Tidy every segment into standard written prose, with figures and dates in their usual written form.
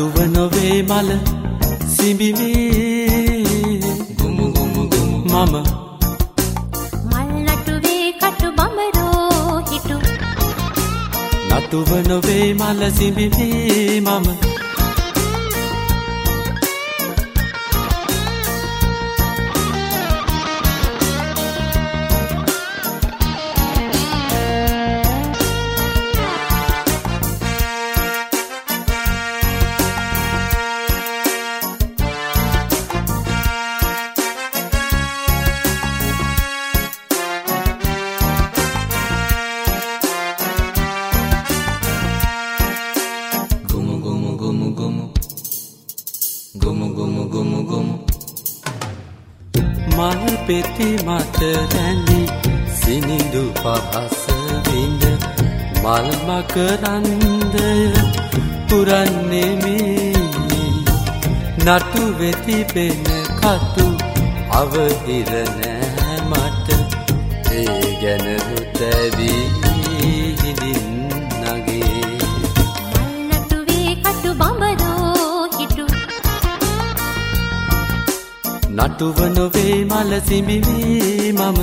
නටුව නොවේ මල සිඹිවේ ගුමු ගුමු ගුමු මම මල් නටුවේ කටු බඹරෝ හිටු නටුව නොවේ මල සිඹිවේ මම මල් පෙති මත රැඳි සිනිඳු පහස විඳ මල් මකරන්දය පුරන්නේ මේ නටු වෙති පෙන කතු අවහිර නෑ මට ඒ ගැන රුතැවි හිඳින් නගේ මල් නටුවේ කටු බඹරෝ හිටු නටුව නොවේ මල සිඹිවේ මම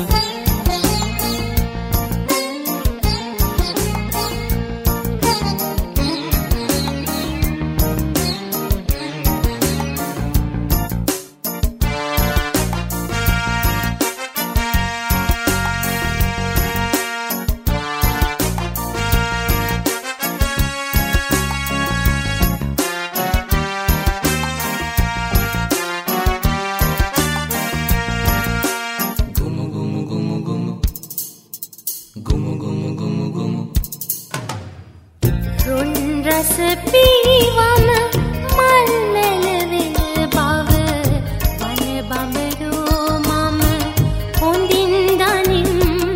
රුන් රස පීවන මල් නැලවෙන බව වන බඹරෝ මම හොඳින් දනින්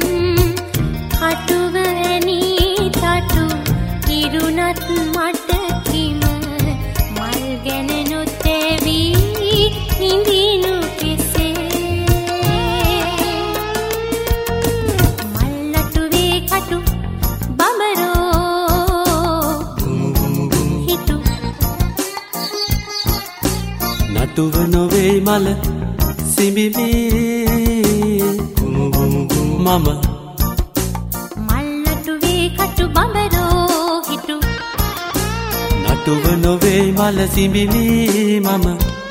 කටුව ඇනී තටු ඉරුණත් මට කිම මල් ගැන නොතැවී හිඳිනු කෙසේ මල් නටුවේ කටු බඹරෝ නටුව නොවේ මල සිඹිවේ ගුමු ගුමු ගුමු මම මල් නටුවේ කටු බඹරෝ හිටු නටුව නොවේ මල සිඹිවේ මම